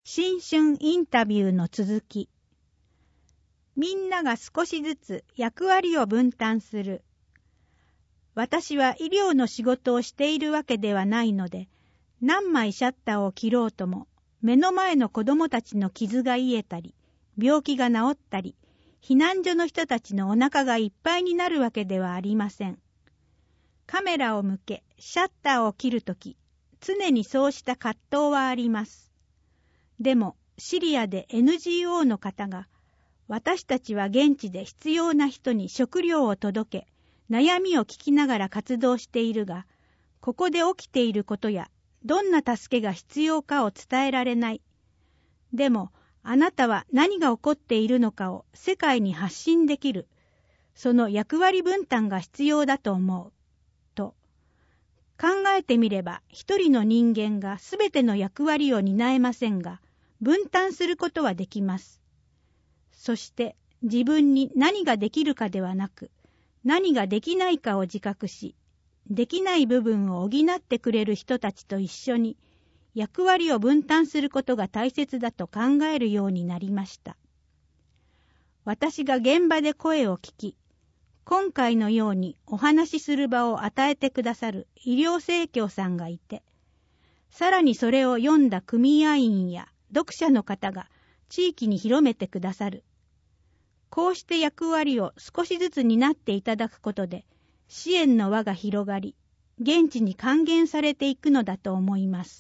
新春インタビューの続き。みんなが少しずつ役割を分担する。私は医療の仕事をしているわけではないので、何枚シャッターを切ろうとも、目の前の子供たちの傷が癒えたり、病気が治ったり、避難所の人たちのお腹がいっぱいになるわけではありません。カメラを向け、シャッターを切るとき、常にそうした葛藤はあります。でも、シリアで NGO の方が、私たちは現地で必要な人に食料を届け、悩みを聞きながら活動しているが、ここで起きていることや、どんな助けが必要かを伝えられない。でも、あなたは何が起こっているのかを世界に発信できる。その役割分担が必要だと思う。と。考えてみれば、一人の人間がすべての役割を担えませんが、分担することはできます。そして自分に何ができるかではなく、何ができないかを自覚し、できない部分を補ってくれる人たちと一緒に役割を分担することが大切だと考えるようになりました。私が現場で声を聞き、今回のようにお話しする場を与えてくださる医療生協さんがいて、さらにそれを読んだ組合員や読者の方が地域に広めてくださる。こうして役割を少しずつ担っていただくことで、支援の輪が広がり、現地に還元されていくのだと思います。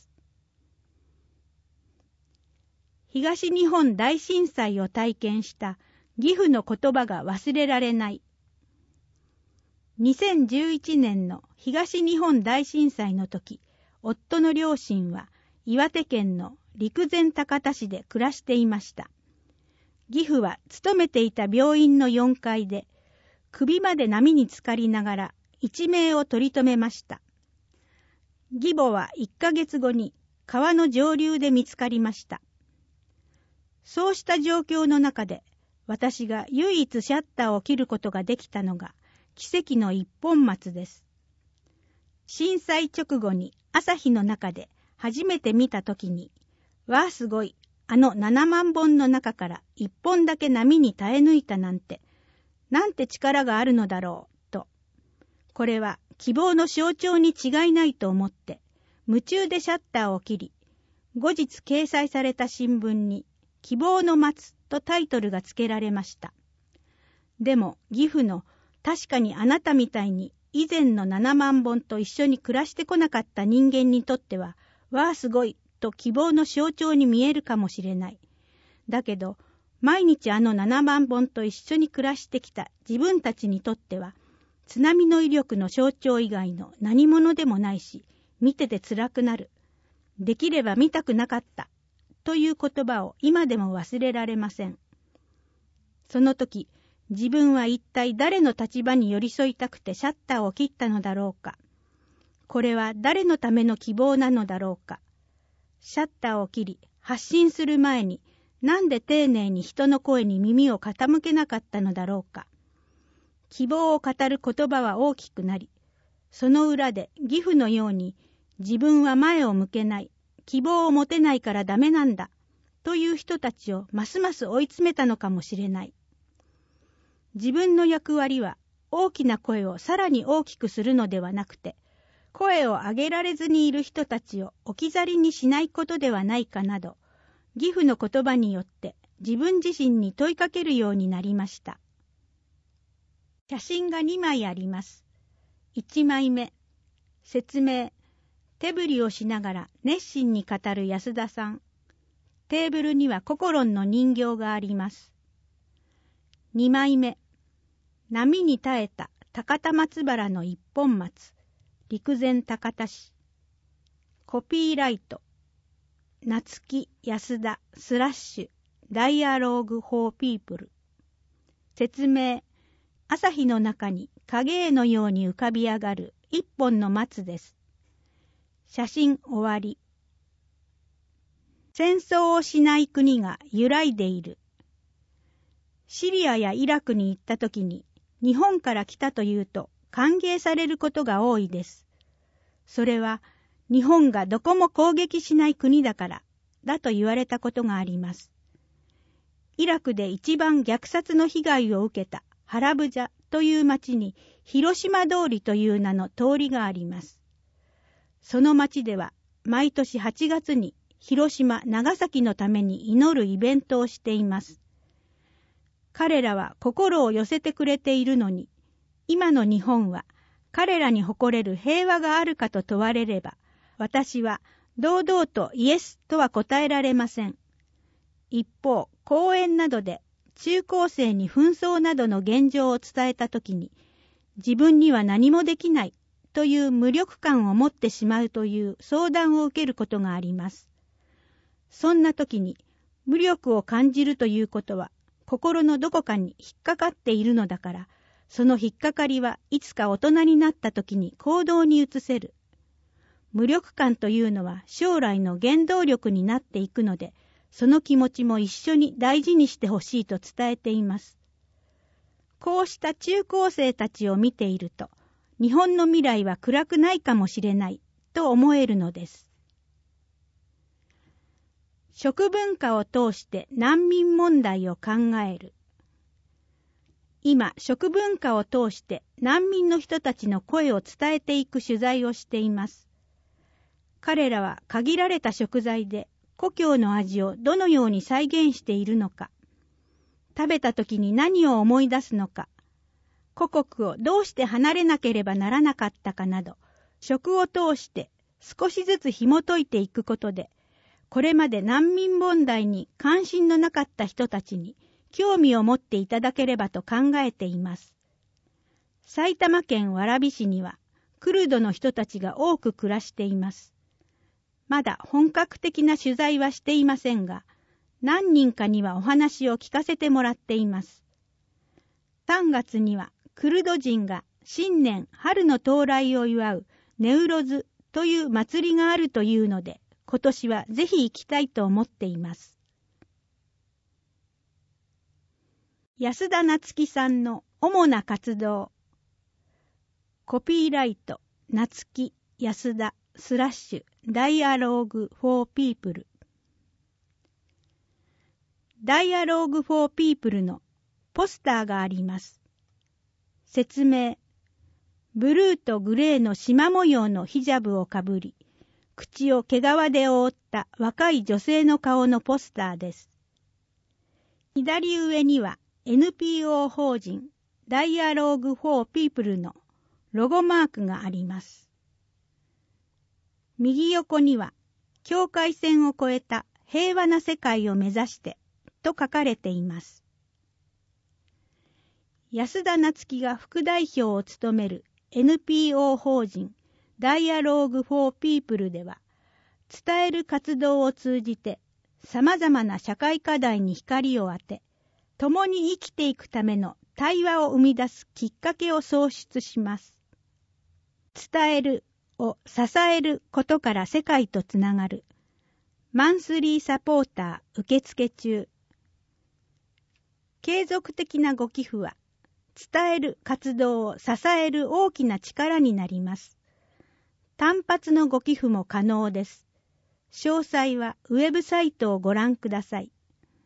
東日本大震災を体験した義父の言葉が忘れられない。2011年の東日本大震災の時、夫の両親は岩手県の陸前高田市で暮らしていました。義父は勤めていた病院の4階で、首まで波に浸かりながら一命を取り留めました。義母は1ヶ月後に川の上流で見つかりました。そうした状況の中で、私が唯一シャッターを切ることができたのが、奇跡の一本松です。震災直後に朝日の中で初めて見たときに、わあすごい、あの7万本の中から1本だけ波に耐え抜いたなんて力があるのだろう、と。これは希望の象徴に違いないと思って、夢中でシャッターを切り、後日掲載された新聞に、希望の松とタイトルが付けられました。でも義父の確かにあなたみたいに以前の7万本と一緒に暮らしてこなかった人間にとっては、わあすごいと希望の象徴に見えるかもしれない。だけど、毎日あの7万本と一緒に暮らしてきた自分たちにとっては、津波の威力の象徴以外の何者でもないし、見てて辛くなる。できれば見たくなかった。という言葉を今でも忘れられません。その時、自分は一体誰の立場に寄り添いたくてシャッターを切ったのだろうか。これは誰のための希望なのだろうか。シャッターを切り、発信する前に、なんで丁寧に人の声に耳を傾けなかったのだろうか。希望を語る言葉は大きくなり、その裏で義父のように、自分は前を向けない、希望を持てないからダメなんだ、という人たちをますます追い詰めたのかもしれない。自分の役割は大きな声をさらに大きくするのではなくて、声を上げられずにいる人たちを置き去りにしないことではないかなど、義父の言葉によって自分自身に問いかけるようになりました。写真が2枚あります。1枚目、説明。手振りをしながら熱心に語る安田さん。テーブルにはココロンの人形があります。2枚目。波に耐えた高田松原の一本松。陸前高田市。コピーライト。夏木安田スラッシュダイアローグフォーピープル。説明。朝日の中に影絵のように浮かび上がる一本の松です。写真終わり。戦争をしない国が揺らいでいる。シリアやイラクに行った時に日本から来たというと歓迎されることが多いです。それは日本がどこも攻撃しない国だから、 だと言われたことがあります。イラクで一番虐殺の被害を受けたハラブジャという町に広島通りという名の通りがあります。その町では毎年8月に広島、長崎のために祈るイベントをしています。彼らは心を寄せてくれているのに、今の日本は彼らに誇れる平和があるかと問われれば、私は堂々とイエスとは答えられません。一方、講演などで中高生に紛争などの現状を伝えたときに、自分には何もできないという無力感を持ってしまうという相談を受けることがあります。そんなときに無力を感じるということは、心のどこかに引っかかっているのだから、その引っかかりはいつか大人になったときに行動に移せる。無力感というのは将来の原動力になっていくので、その気持ちも一緒に大事にしてほしいと伝えています。こうした中高生たちを見ていると、日本の未来は暗くないかもしれないと思えるのです。食文化を通して難民問題を考える。今、食文化を通して難民の人たちの声を伝えていく取材をしています。彼らは限られた食材で故郷の味をどのように再現しているのか、食べた時に何を思い出すのか、故国をどうして離れなければならなかったかなど、食を通して少しずつ紐解いていくことで、これまで難民問題に関心のなかった人たちに興味を持っていただければと考えています。埼玉県蕨市にはクルドの人たちが多く暮らしています。まだ本格的な取材はしていませんが、何人かにはお話を聞かせてもらっています。3月にはクルド人が新年春の到来を祝うネウロズという祭りがあるというので、今年はぜひ行きたいと思っています。安田なつきさんの主な活動。コピーライト、なつき、安田、/ダイアローグフォーピープル。ダイアローグフォーピープルのポスターがあります。説明。ブルーとグレーの縞模様のヒジャブをかぶり、口を毛皮で覆った若い女性の顔のポスターです。左上には NPO 法人ダイアローグフォーピープルのロゴマークがあります。右横には境界線を越えた平和な世界を目指してと書かれています。安田なつきが副代表を務める NPO 法人ダイアローグフォーピープルでは、伝える活動を通じて様々な社会課題に光を当て、共に生きていくための対話を生み出すきっかけを創出します。伝えるを支えることから世界とつながる。マンスリーサポーター受付中。継続的なご寄付は、伝える活動を支える大きな力になります。単発のご寄付も可能です。詳細はウェブサイトをご覧ください。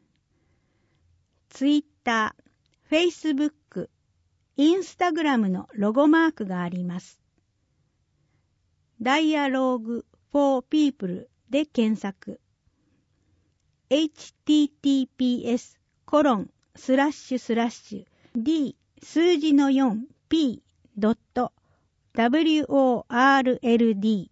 ツイッター、フェイスブック、インスタグラムのロゴマークがあります。ダイアローグフォーピープルで検索。https://d 数字の 4p.world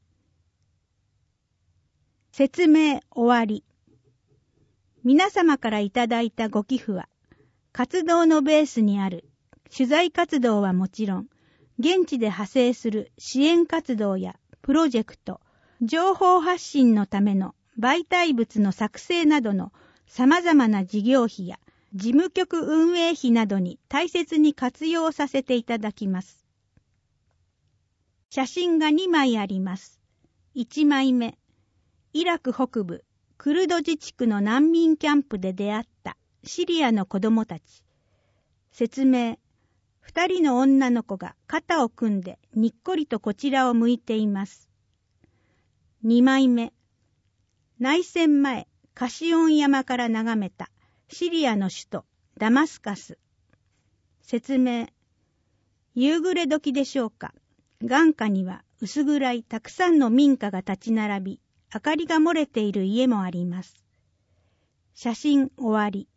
説明終わり。皆様からいただいたご寄付は、活動のベースにある取材活動はもちろん、現地で派生する支援活動やプロジェクト、情報発信のための媒体物の作成などの様々な事業費や事務局運営費などに大切に活用させていただきます。写真が2枚あります。1枚目、イラク北部クルド自治区の難民キャンプで出会ったシリアの子供たち。説明、2人の女の子が肩を組んでにっこりとこちらを向いています。2枚目、内戦前、 カシオン山から眺めたシリアの首都ダマスカス。説明。夕暮れ時でしょうか。眼下には薄暗いたくさんの民家が立ち並び、明かりが漏れている家もあります。写真終わり。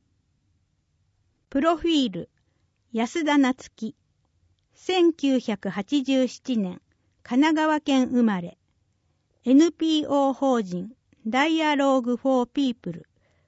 プロフィール。安田なつき。1987年、神奈川県生まれ。NPO 法人Dialogue for People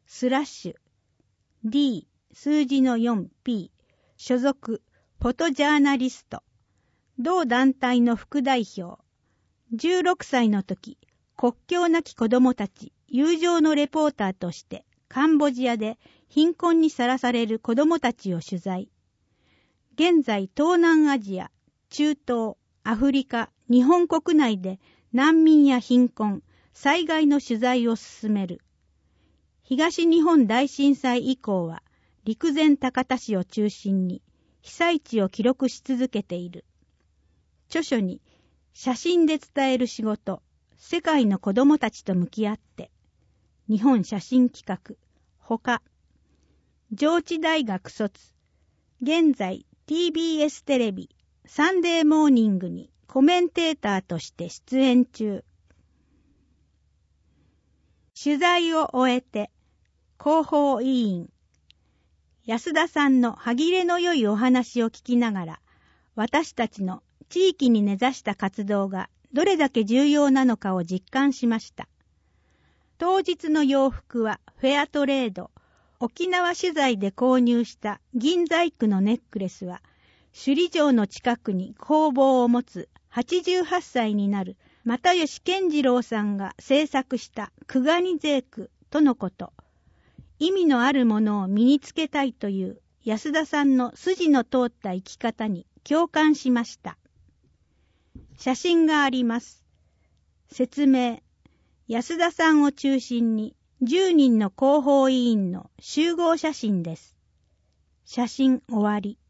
/D 数字の 4P 所属フォトジャーナリスト。同団体の副代表。16歳の時、国境なき子どもたち友情のレポーターとしてカンボジアで貧困にさらされる子どもたちを取材。現在東南アジア、中東、アフリカ、日本国内で難民や貧困、災害の取材を進める。東日本大震災以降は陸前高田市を中心に被災地を記録し続けている。著書に写真で伝える仕事、世界の子どもたちと向き合って、日本写真企画、ほか、上智大学卒、現在 TBS テレビ、サンデーモーニングにコメンテーターとして出演中。取材を終えて、広報委員。安田さんの歯切れの良いお話を聞きながら、私たちの地域に根ざした活動がどれだけ重要なのかを実感しました。当日の洋服はフェアトレード、沖縄取材で購入した銀細工のネックレスは、首里城の近くに工房を持つ88歳になる又吉健次郎さんが制作したクガニ細工とのこと。意味のあるものを身につけたいという安田さんの筋の通った生き方に共感しました。写真があります。説明。安田さんを中心に10人の広報委員の集合写真です。写真終わり。